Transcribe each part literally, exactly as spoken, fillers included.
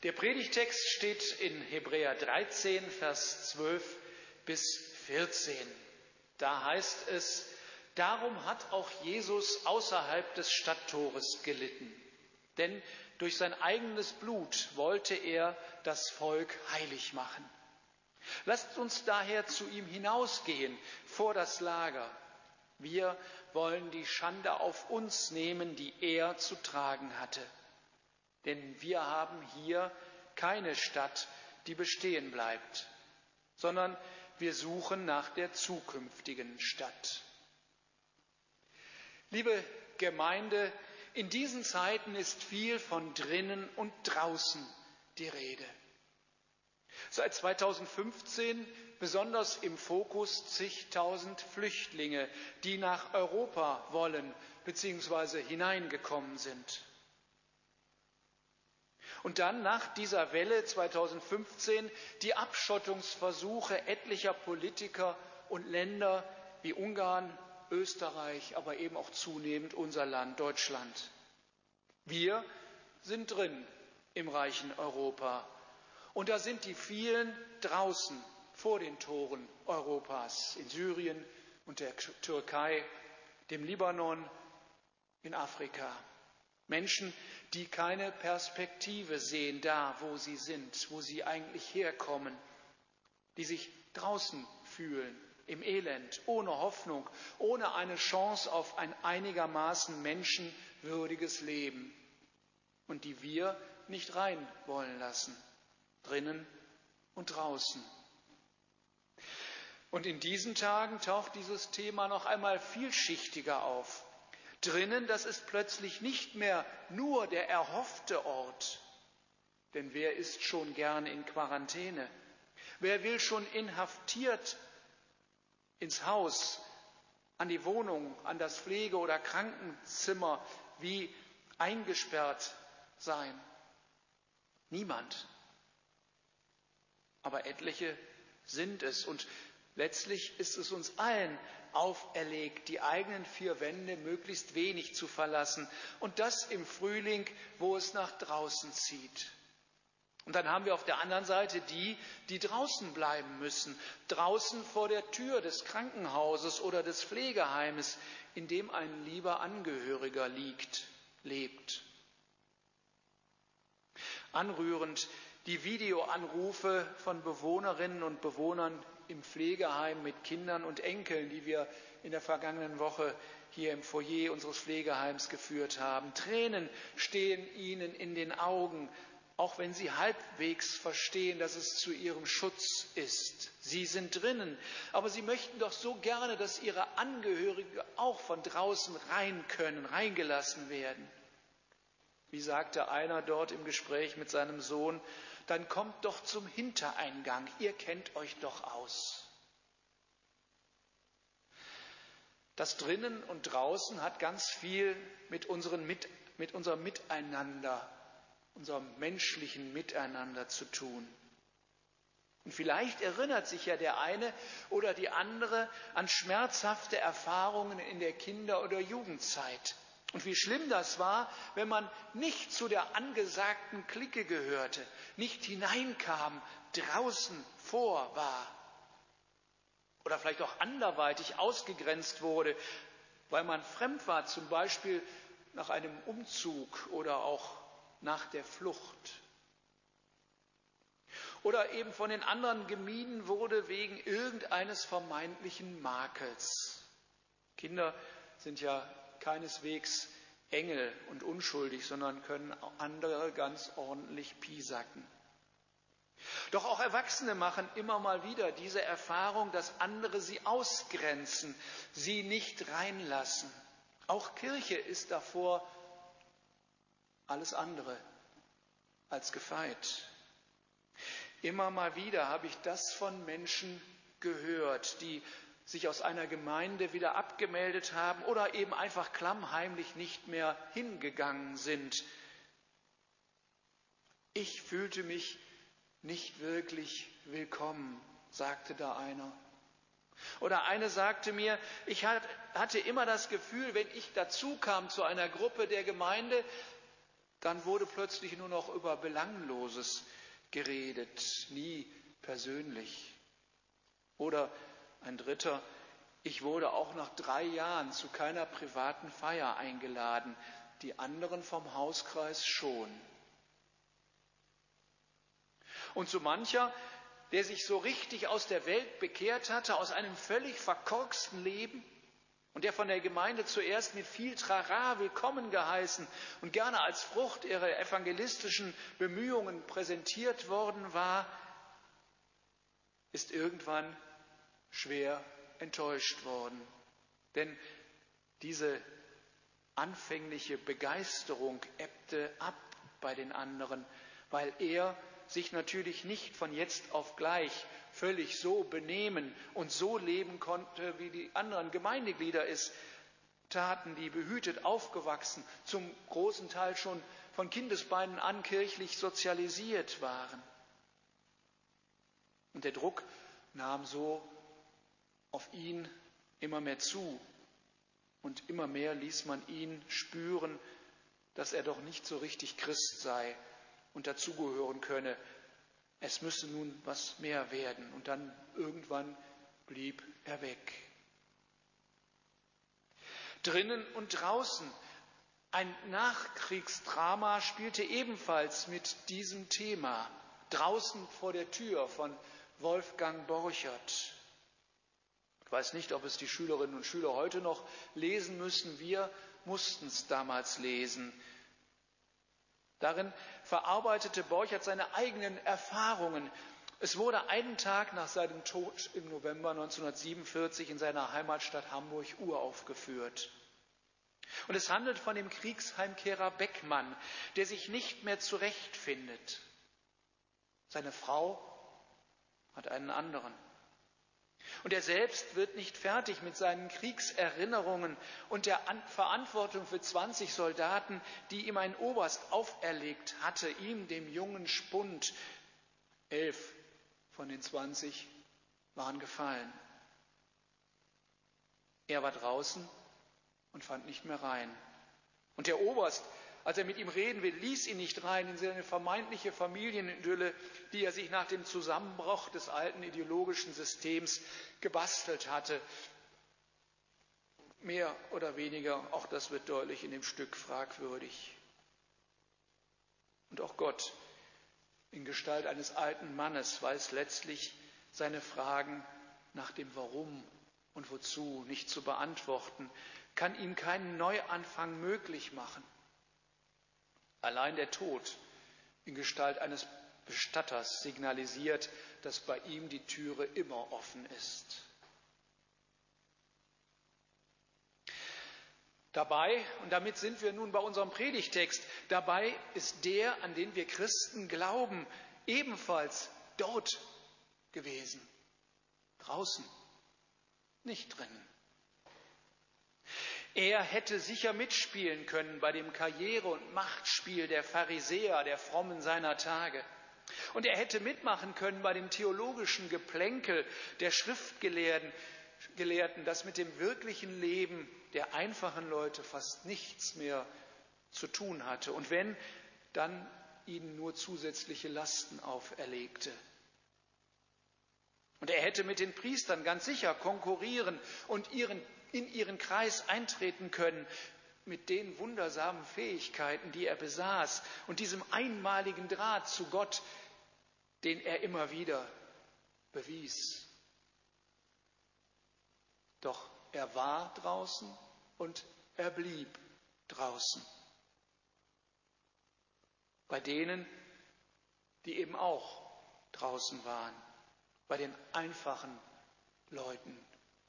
Der Predigtext steht in Hebräer dreizehn, Vers zwölf bis vierzehn. Da heißt es: Darum hat auch Jesus außerhalb des Stadttores gelitten, denn durch sein eigenes Blut wollte er das Volk heilig machen. Lasst uns daher zu ihm hinausgehen vor das Lager. Wir wollen die Schande auf uns nehmen, die er zu tragen hatte. Denn wir haben hier keine Stadt, die bestehen bleibt, sondern wir suchen nach der zukünftigen Stadt. Liebe Gemeinde, in diesen Zeiten ist viel von drinnen und draußen die Rede. Seit zweitausendfünfzehn besonders im Fokus zigtausend Flüchtlinge, die nach Europa wollen bzw. hineingekommen sind. Und dann nach dieser Welle zweitausendfünfzehn die Abschottungsversuche etlicher Politiker und Länder wie Ungarn, Österreich, aber eben auch zunehmend unser Land Deutschland. Wir sind drin im reichen Europa. Und da sind die vielen draußen vor den Toren Europas, in Syrien und der Türkei, dem Libanon, in Afrika. Menschen, die keine Perspektive sehen, da wo sie sind, wo sie eigentlich herkommen, die sich draußen fühlen, im Elend, ohne Hoffnung, ohne eine Chance auf ein einigermaßen menschenwürdiges Leben und die wir nicht rein wollen lassen, drinnen und draußen. Und in diesen Tagen taucht dieses Thema noch einmal vielschichtiger auf. Drinnen, das ist plötzlich nicht mehr nur der erhoffte Ort, denn wer ist schon gerne in Quarantäne? Wer will schon inhaftiert ins Haus, an die Wohnung, an das Pflege- oder Krankenzimmer wie eingesperrt sein? Niemand. Aber etliche sind es und letztlich ist es uns allen auferlegt, die eigenen vier Wände möglichst wenig zu verlassen und das im Frühling, wo es nach draußen zieht. Und dann haben wir auf der anderen Seite die, die draußen bleiben müssen, draußen vor der Tür des Krankenhauses oder des Pflegeheimes, in dem ein lieber Angehöriger liegt, lebt. Anrührend die Videoanrufe von Bewohnerinnen und Bewohnern im Pflegeheim mit Kindern und Enkeln, die wir in der vergangenen Woche hier im Foyer unseres Pflegeheims geführt haben. Tränen stehen ihnen in den Augen, auch wenn sie halbwegs verstehen, dass es zu ihrem Schutz ist. Sie sind drinnen, aber sie möchten doch so gerne, dass ihre Angehörigen auch von draußen rein können, reingelassen werden. Wie sagte einer dort im Gespräch mit seinem Sohn: Dann kommt doch zum Hintereingang, ihr kennt euch doch aus. Das Drinnen und Draußen hat ganz viel mit, unseren mit, mit unserem Miteinander, unserem menschlichen Miteinander zu tun. Und vielleicht erinnert sich ja der eine oder die andere an schmerzhafte Erfahrungen in der Kinder- oder Jugendzeit. Und wie schlimm das war, wenn man nicht zu der angesagten Clique gehörte, nicht hineinkam, draußen vor war. Oder vielleicht auch anderweitig ausgegrenzt wurde, weil man fremd war, zum Beispiel nach einem Umzug oder auch nach der Flucht. Oder eben von den anderen gemieden wurde wegen irgendeines vermeintlichen Makels. Kinder sind ja keineswegs Engel und unschuldig, sondern können andere ganz ordentlich piesacken. Doch auch Erwachsene machen immer mal wieder diese Erfahrung, dass andere sie ausgrenzen, sie nicht reinlassen. Auch Kirche ist davor alles andere als gefeit. Immer mal wieder habe ich das von Menschen gehört, die sich aus einer Gemeinde wieder abgemeldet haben oder eben einfach klammheimlich nicht mehr hingegangen sind. Ich fühlte mich nicht wirklich willkommen, sagte da einer. Oder eine sagte mir, ich hatte immer das Gefühl, wenn ich dazu kam zu einer Gruppe der Gemeinde, Dann wurde plötzlich nur noch über Belangloses geredet, nie persönlich. Oder ein dritter: Ich wurde auch nach drei Jahren zu keiner privaten Feier eingeladen, die anderen vom Hauskreis schon. Und so mancher, der sich so richtig aus der Welt bekehrt hatte, aus einem völlig verkorksten Leben und der von der Gemeinde zuerst mit viel Trara willkommen geheißen und gerne als Frucht ihrer evangelistischen Bemühungen präsentiert worden war, ist irgendwann schwer enttäuscht worden. Denn diese anfängliche Begeisterung ebbte ab bei den anderen, weil er sich natürlich nicht von jetzt auf gleich völlig so benehmen und so leben konnte, wie die anderen Gemeindeglieder es taten, die behütet aufgewachsen, zum großen Teil schon von Kindesbeinen an kirchlich sozialisiert waren. Und der Druck nahm so auf ihn immer mehr zu und immer mehr ließ man ihn spüren, dass er doch nicht so richtig Christ sei und dazugehören könne. Es müsse nun was mehr werden. Und dann irgendwann blieb er weg. Drinnen und draußen. Ein Nachkriegsdrama spielte ebenfalls mit diesem Thema. Draußen vor der Tür von Wolfgang Borchert. Ich weiß nicht, ob es die Schülerinnen und Schüler heute noch lesen müssen. Wir mussten es damals lesen. Darin verarbeitete Borchert seine eigenen Erfahrungen. Es wurde einen Tag nach seinem Tod im November neunzehnhundertsiebenundvierzig in seiner Heimatstadt Hamburg uraufgeführt. Und es handelt von dem Kriegsheimkehrer Beckmann, der sich nicht mehr zurechtfindet. Seine Frau hat einen anderen. Und er selbst wird nicht fertig mit seinen Kriegserinnerungen und der Verantwortung für zwanzig Soldaten, die ihm ein Oberst auferlegt hatte, ihm, dem jungen Spund. Elf von den zwanzig waren gefallen. Er war draußen und fand nicht mehr rein. Und der Oberst, als er mit ihm reden will, ließ ihn nicht rein in seine vermeintliche Familienidylle, die er sich nach dem Zusammenbruch des alten ideologischen Systems gebastelt hatte. Mehr oder weniger, auch das wird deutlich in dem Stück, fragwürdig. Und auch Gott in Gestalt eines alten Mannes weiß letztlich seine Fragen nach dem Warum und Wozu nicht zu beantworten, kann ihm keinen Neuanfang möglich machen. Allein der Tod in Gestalt eines Bestatters signalisiert, dass bei ihm die Türe immer offen ist. Dabei, und damit sind wir nun bei unserem Predigtext, dabei ist der, an den wir Christen glauben, ebenfalls dort gewesen, draußen, nicht drinnen. Er hätte sicher mitspielen können bei dem Karriere- und Machtspiel der Pharisäer, der Frommen seiner Tage. Und er hätte mitmachen können bei dem theologischen Geplänkel der Schriftgelehrten, das mit dem wirklichen Leben der einfachen Leute fast nichts mehr zu tun hatte. Und wenn, dann ihnen nur zusätzliche Lasten auferlegte. Und er hätte mit den Priestern ganz sicher konkurrieren und ihren in ihren Kreis eintreten können mit den wundersamen Fähigkeiten, die er besaß und diesem einmaligen Draht zu Gott, den er immer wieder bewies. Doch er war draußen und er blieb draußen. Bei denen, die eben auch draußen waren, bei den einfachen Leuten,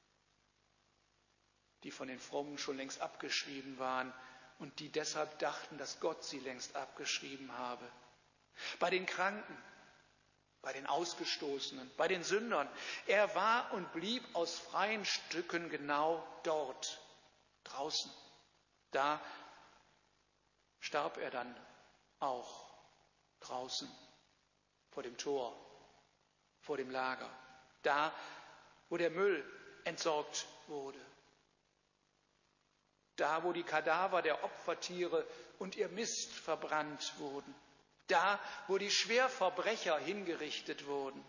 die von den Frommen schon längst abgeschrieben waren und die deshalb dachten, dass Gott sie längst abgeschrieben habe. Bei den Kranken, bei den Ausgestoßenen, bei den Sündern. Er war und blieb aus freien Stücken genau dort, draußen. Da starb er dann auch draußen, vor dem Tor, vor dem Lager. Da, wo der Müll entsorgt wurde. Da, wo die Kadaver der Opfertiere und ihr Mist verbrannt wurden. Da, wo die Schwerverbrecher hingerichtet wurden.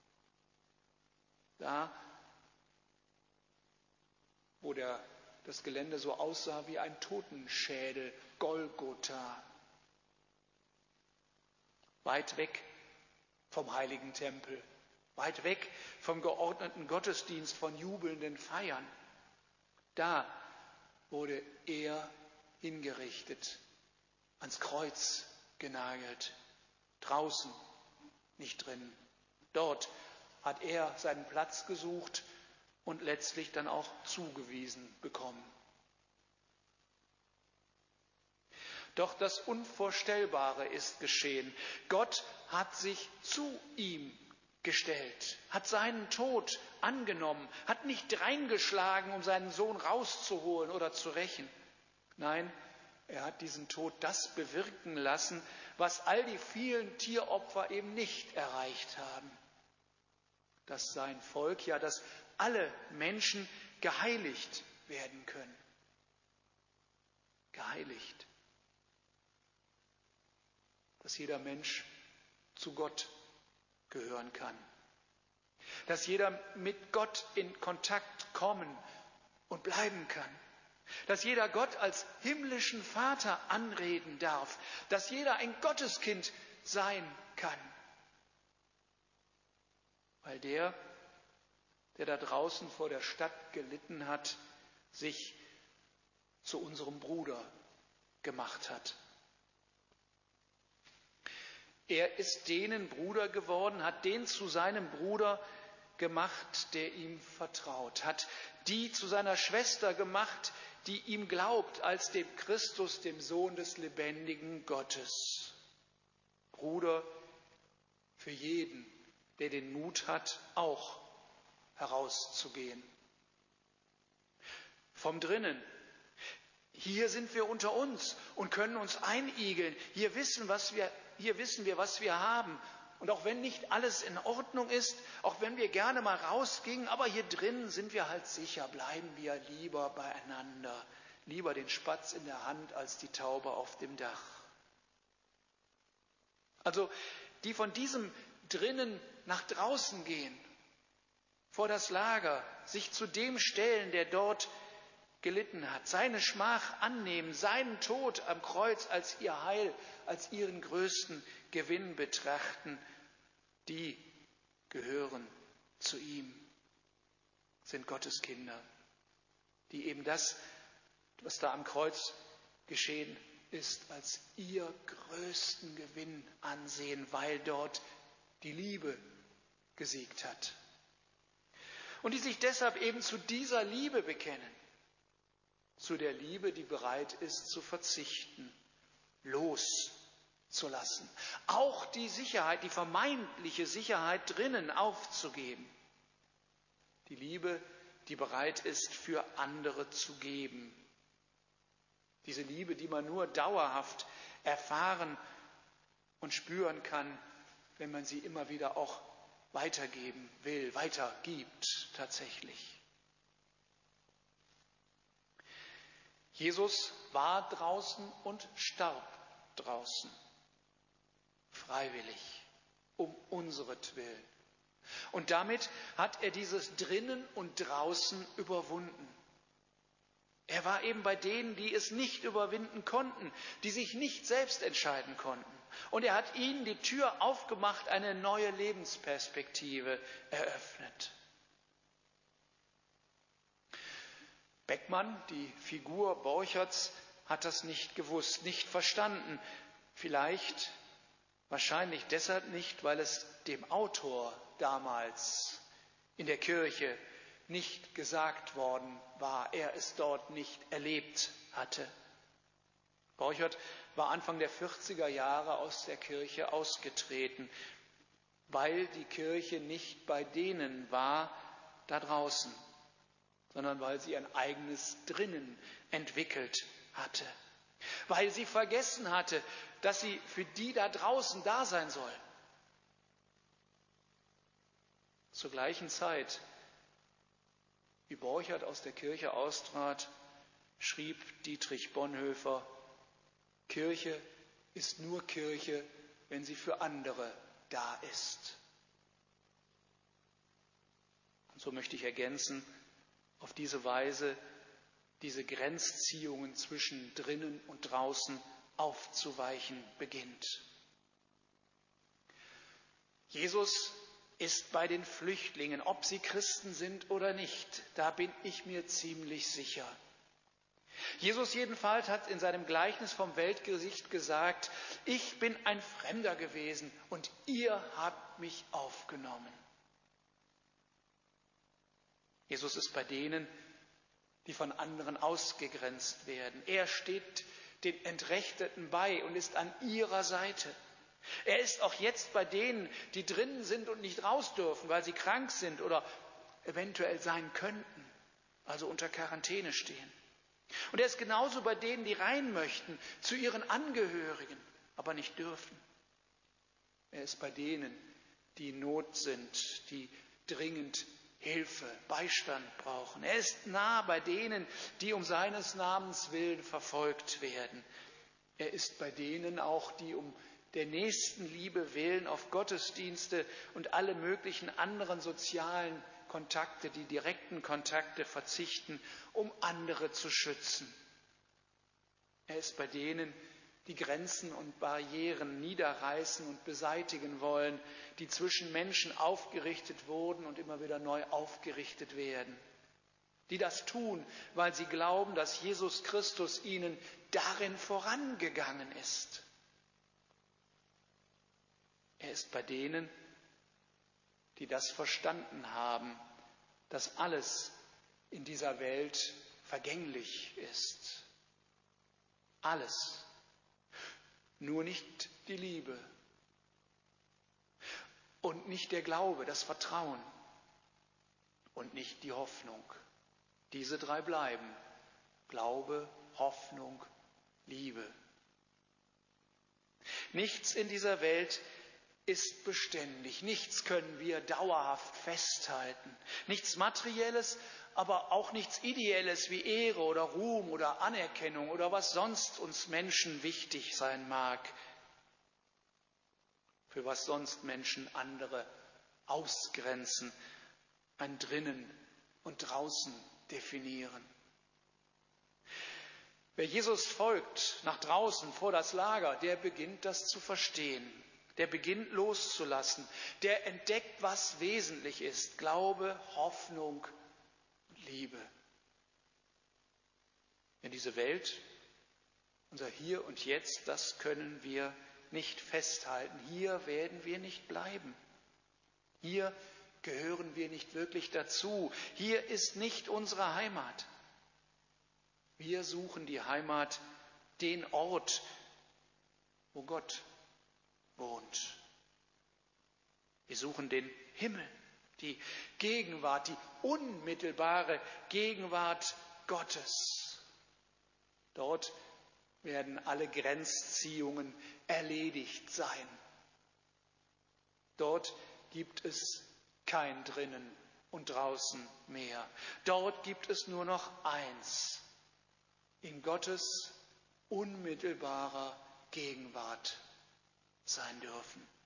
Da, wo der, das Gelände so aussah wie ein Totenschädel, Golgotha. Weit weg vom heiligen Tempel, weit weg vom geordneten Gottesdienst, von jubelnden Feiern. Da wurde er hingerichtet, ans Kreuz genagelt, draußen, nicht drinnen. Dort hat er seinen Platz gesucht und letztlich dann auch zugewiesen bekommen. Doch das Unvorstellbare ist geschehen. Gott hat sich zu ihm gestellt, hat seinen Tod angenommen, hat nicht reingeschlagen, um seinen Sohn rauszuholen oder zu rächen. Nein, er hat diesen Tod das bewirken lassen, was all die vielen Tieropfer eben nicht erreicht haben. Dass sein Volk, ja, dass alle Menschen geheiligt werden können. Geheiligt. Dass jeder Mensch zu Gott gehören kann. Dass jeder mit Gott in Kontakt kommen und bleiben kann. Dass jeder Gott als himmlischen Vater anreden darf. Dass jeder ein Gotteskind sein kann. Weil der, der da draußen vor der Stadt gelitten hat, sich zu unserem Bruder gemacht hat. Er ist denen Bruder geworden, hat den zu seinem Bruder gemacht, der ihm vertraut, hat die zu seiner Schwester gemacht, die ihm glaubt, als dem Christus, dem Sohn des lebendigen Gottes. Bruder für jeden, der den Mut hat, auch herauszugehen. Vom Drinnen. Hier sind wir unter uns und können uns einigeln. Hier wissen, was wir, hier wissen wir, was wir haben. Und auch wenn nicht alles in Ordnung ist, auch wenn wir gerne mal rausgingen, aber hier drin sind wir halt sicher, bleiben wir lieber beieinander. Lieber den Spatz in der Hand als die Taube auf dem Dach. Also die von diesem Drinnen nach draußen gehen, vor das Lager, sich zu dem stellen, der dort gelitten hat, seine Schmach annehmen, seinen Tod am Kreuz als ihr Heil, als ihren größten Gewinn betrachten, die gehören zu ihm, sind Gottes Kinder, die eben das, was da am Kreuz geschehen ist, als ihr größten Gewinn ansehen, weil dort die Liebe gesiegt hat. Und die sich deshalb eben zu dieser Liebe bekennen. Zu der Liebe, die bereit ist zu verzichten, loszulassen. Auch die Sicherheit, die vermeintliche Sicherheit drinnen aufzugeben. Die Liebe, die bereit ist, für andere zu geben. Diese Liebe, die man nur dauerhaft erfahren und spüren kann, wenn man sie immer wieder auch weitergeben will, weitergibt tatsächlich. Jesus war draußen und starb draußen, freiwillig, um unseretwillen. Und damit hat er dieses Drinnen und Draußen überwunden. Er war eben bei denen, die es nicht überwinden konnten, die sich nicht selbst entscheiden konnten. Und er hat ihnen die Tür aufgemacht, eine neue Lebensperspektive eröffnet. Beckmann, die Figur Borcherts, hat das nicht gewusst, nicht verstanden. Vielleicht, wahrscheinlich deshalb nicht, weil es dem Autor damals in der Kirche nicht gesagt worden war, er es dort nicht erlebt hatte. Borchert war Anfang der vierziger Jahre aus der Kirche ausgetreten, weil die Kirche nicht bei denen war da draußen, sondern weil sie ein eigenes Drinnen entwickelt hatte. Weil sie vergessen hatte, dass sie für die da draußen da sein soll. Zur gleichen Zeit, wie Borchert aus der Kirche austrat, schrieb Dietrich Bonhoeffer, Kirche ist nur Kirche, wenn sie für andere da ist. Und so möchte ich ergänzen, auf diese Weise diese Grenzziehungen zwischen drinnen und draußen aufzuweichen beginnt. Jesus ist bei den Flüchtlingen, ob sie Christen sind oder nicht, da bin ich mir ziemlich sicher. Jesus jedenfalls hat in seinem Gleichnis vom Weltgericht gesagt, ich bin ein Fremder gewesen und ihr habt mich aufgenommen. Jesus ist bei denen, die von anderen ausgegrenzt werden. Er steht den Entrechteten bei und ist an ihrer Seite. Er ist auch jetzt bei denen, die drinnen sind und nicht raus dürfen, weil sie krank sind oder eventuell sein könnten, also unter Quarantäne stehen. Und er ist genauso bei denen, die rein möchten, zu ihren Angehörigen, aber nicht dürfen. Er ist bei denen, die in Not sind, die dringend Hilfe, Beistand brauchen. Er ist nah bei denen, die um seines Namens willen verfolgt werden. Er ist bei denen auch, die um der Nächstenliebe willen auf Gottesdienste und alle möglichen anderen sozialen Kontakte, die direkten Kontakte verzichten, um andere zu schützen. Er ist bei denen, die Grenzen und Barrieren niederreißen und beseitigen wollen, die zwischen Menschen aufgerichtet wurden und immer wieder neu aufgerichtet werden. Die das tun, weil sie glauben, dass Jesus Christus ihnen darin vorangegangen ist. Er ist bei denen, die das verstanden haben, dass alles in dieser Welt vergänglich ist. Alles. Nur nicht die Liebe und nicht der Glaube, das Vertrauen und nicht die Hoffnung. Diese drei bleiben. Glaube, Hoffnung, Liebe. Nichts in dieser Welt ist beständig. Nichts können wir dauerhaft festhalten. Nichts Materielles, aber auch nichts Ideelles wie Ehre oder Ruhm oder Anerkennung oder was sonst uns Menschen wichtig sein mag. Für was sonst Menschen andere ausgrenzen, ein Drinnen und Draußen definieren. Wer Jesus folgt nach draußen vor das Lager, der beginnt das zu verstehen. Der beginnt loszulassen. Der entdeckt, was wesentlich ist. Glaube, Hoffnung, Liebe. Denn diese Welt, unser Hier und Jetzt, das können wir nicht festhalten. Hier werden wir nicht bleiben. Hier gehören wir nicht wirklich dazu. Hier ist nicht unsere Heimat. Wir suchen die Heimat, den Ort, wo Gott wohnt. Wir suchen den Himmel, die Gegenwart, die unmittelbare Gegenwart Gottes. Dort werden alle Grenzziehungen erledigt sein. Dort gibt es kein Drinnen und Draußen mehr. Dort gibt es nur noch eins: in Gottes unmittelbarer Gegenwart sein dürfen.